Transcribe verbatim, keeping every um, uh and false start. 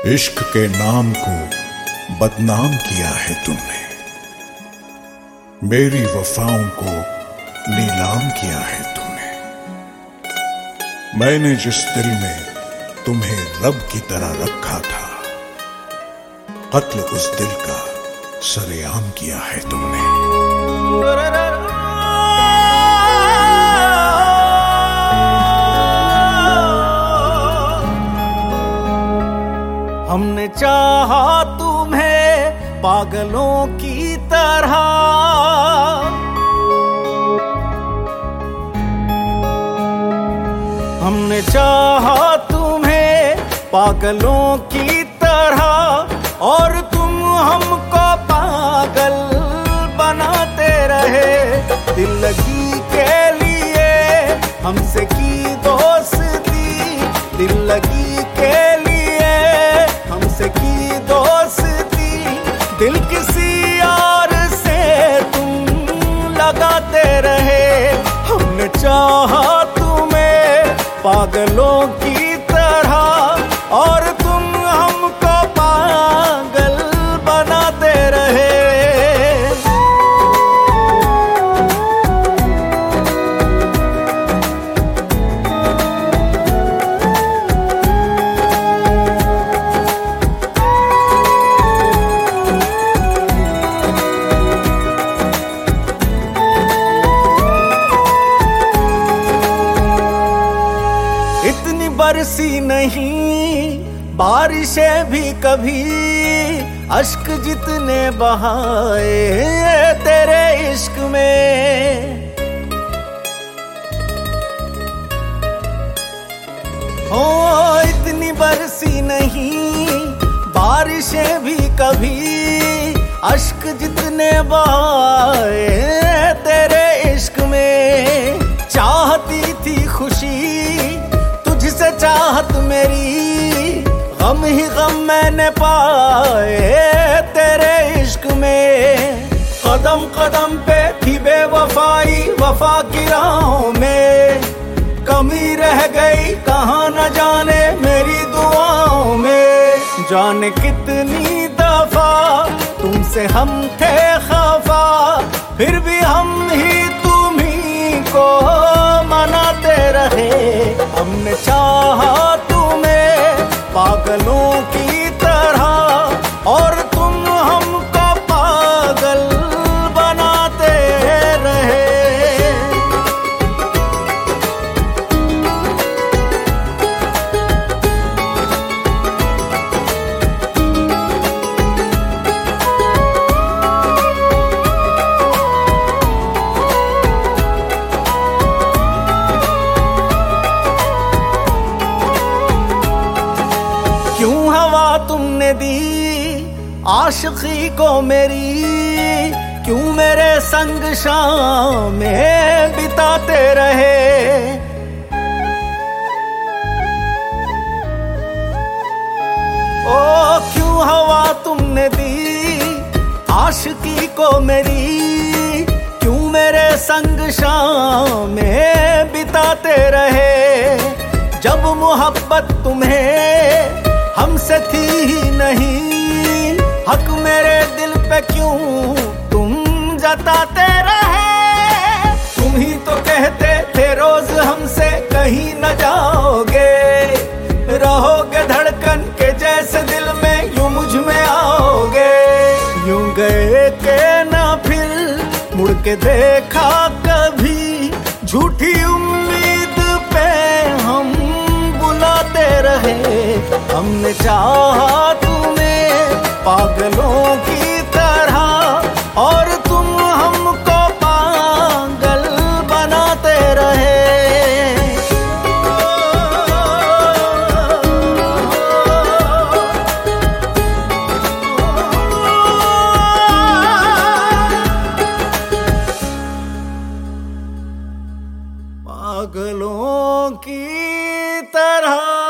इश्क के नाम को बदनाम किया है तुमने, मेरी वफाओं को नीलाम किया है तुमने। मैंने जिस दिल में तुम्हें रब की तरह रखा था, कत्ल उस दिल का सरेआम किया है तुमने। हमने चाहा तुम्हें पागलों की तरह, हमने चाहा तुम्हें पागलों की तरह, और तुम हमको पागल बनाते रहे। दिल लगी के लिए हमसे की दोस्ती, दिल लगी के लिए हमसे की दोस्ती, दिल किसी और से तुम लगाते रहे। हमने चाहा तुम्हें पागलों की तरह, और तुम हमको पागल बनाते रहे। इतनी बरसी नहीं बारिशें भी कभी, अश्क जितने बहाए तेरे इश्क में। ओ इतनी बरसी नहीं बारिशें भी कभी, अश्क जितने बहाए तेरे इश्क में। चाहती थी खुशी तुझसे चाहत मेरी, गम ही गम मैंने पाए तेरे इश्क में। कदम कदम पे थी बेवफाई वफा की राहों में, कमी रह गई कहाँ न जाने मेरी दुआओं में। जाने कितनी दफा तुमसे हम थे खफा, फिर भी हम ही तुम्ही को मनाते रहे। हमने चाहा तुम्हें पागलों की तरह, और तुम हमको पागल बनाते रहे। क्यों हवा तुमने दी आशिकी को मेरी, क्यों मेरे संग शाम में बिताते रहे। ओ क्यों हवा तुमने दी आशिकी को मेरी, क्यों मेरे संग शाम में बिताते रहे। जब मोहब्बत तुम्हें हमसे थी ही नहीं, हक मेरे दिल पे क्यों तुम जताते रहे। तुम ही तो कहते थे रोज हमसे कहीं न जाओगे, रहोगे धड़कन के जैसे दिल में यूं मुझ में आओगे। यूं गए के ना फिर मुड़ के देखा कभी, झूठी उम्मीद पे हम बुलाते रहे। हमने चाहा तुम्हें पागलों की तरह, और तुम हमको पागल बनाते रहे। पागलों की तरह।